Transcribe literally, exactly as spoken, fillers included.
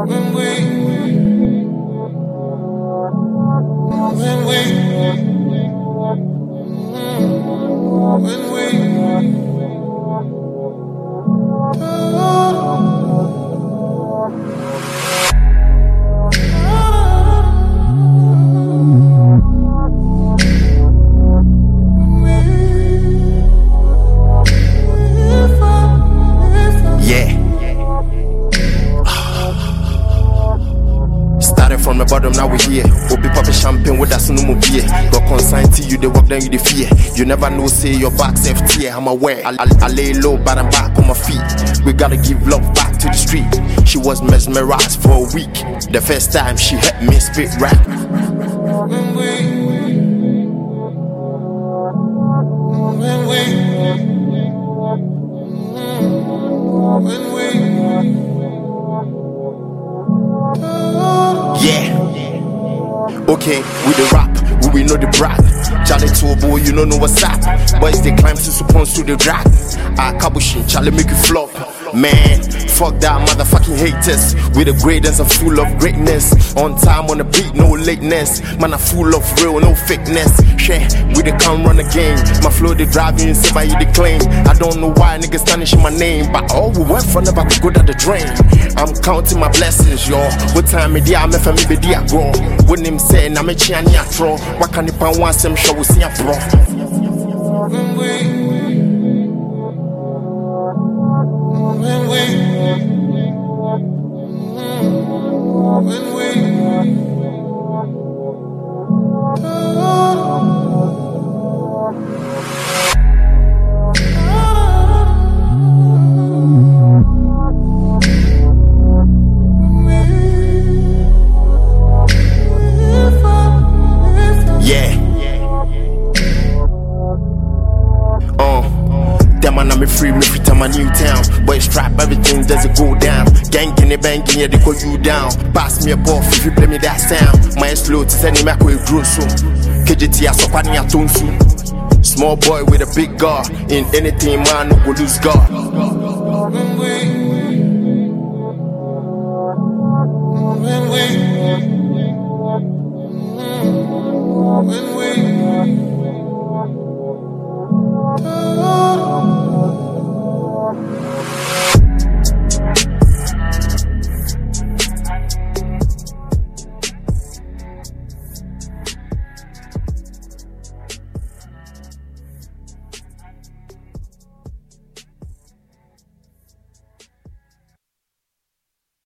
When we, when we, when we, from the bottom, now we here. We'll be popping champagne with us, no more beer. Got consigned to you, they walk down you, the fear. You never know, say your back's F T. I'm aware. I, I, I lay low, but I'm back on my feet. We gotta give love back to the street. She was mesmerized for a week. The first time she helped me spit rap. When we, when we, when we. Yeah, okay, we the rap, we, we know the brag. Charlie to a boy, you don't know what's up. Boys they climb to supposed to the drag. Ah, kabushin, Charlie make you flop. Man, fuck that motherfucking haters. We the greatest and full of greatness. On time on the beat, no lateness. Man, I'm full of real, no fakeness. Share, we the can't run the game. My flow they drive you and say by you the claim. I don't know why niggas tarnishing my name, but all we went from the back go down the drain. I'm counting my blessings, y'all. What time it I'm F M B D I grow. When him saying I'm a chiani a throw. What can you pan one some show we see a bro? When we When we, when we, yeah. Uh, that man, I'm free, me free to my new town. Boys trap, everything does it go down. Gang in the bank, yeah, they call you down. Pass me a buff if you play me that sound. My slow to send him back with grosso. K J T, I saw Pani Atonsu. Small boy with a big guard. In anything, man, no go lose God. When we